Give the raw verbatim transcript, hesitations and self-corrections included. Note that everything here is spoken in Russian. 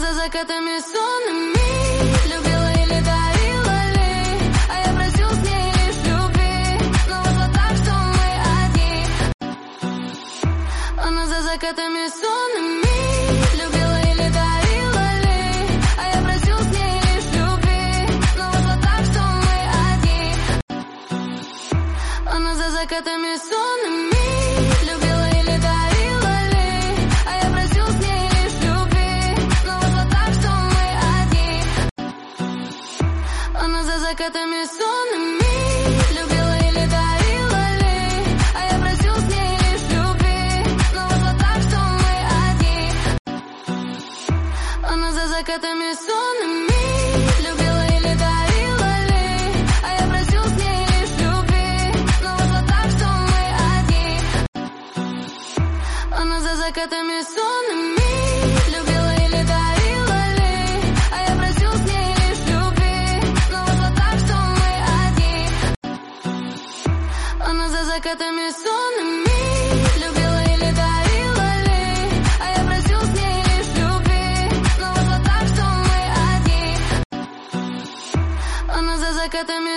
за закатами сонными любила или дарила ли, а я просил с ней лишь любви, но вышло так, что мы одни. Она за закатами сонными любила или дарила ли, а я просил с ней лишь любви, но вышло так, что мы одни. Она за закатами сонными любила или дарила ли, а я просил с ней лишь любви, но вышло так, что мы одни. Она за закатами сонными любила или дарила ли, а я просил с ней лишь любви, но вышло так, что мы одни. Она за закатами сонными любила или дарила ли, а я просил с ней лишь любви, но вышло так, что мы одни. Она за закатами сонными любила или дарила ли, а я просил с ней лишь любви, но вышло так, что мы одни. Она за закатами сонными любила или дарила ли, а я просил с ней лишь любви, но вышло так, что мы одни. Она за закатами